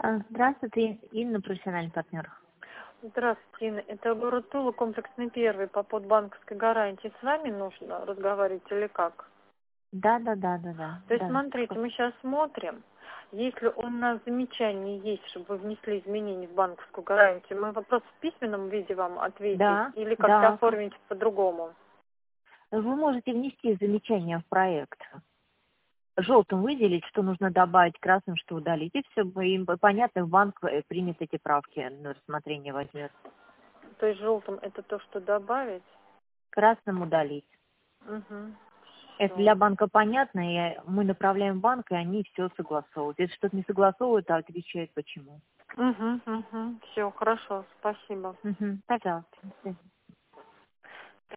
Здравствуйте, Инна, профессиональный партнер. Здравствуйте, Инна. Это город Тула, комплексный первый, по подбанковской гарантии. С вами нужно разговаривать или как? Да. То есть, смотрите, мы сейчас смотрим. Если у нас замечание есть, чтобы вы внесли изменения в банковскую гарантию, мы вопрос в письменном виде вам ответить или как-то Да. оформить по-другому? Вы можете внести замечание в проект. Желтым выделить, что нужно добавить, красным, что удалить. И все, им понятно, банк примет эти правки, на рассмотрение возьмет. То есть желтым это то, что добавить? Красным удалить. Угу. Это для банка понятно, и мы направляем в банк, и они все согласовывают. Если что-то не согласовывают, то отвечают почему. Все, хорошо, спасибо. Пожалуйста.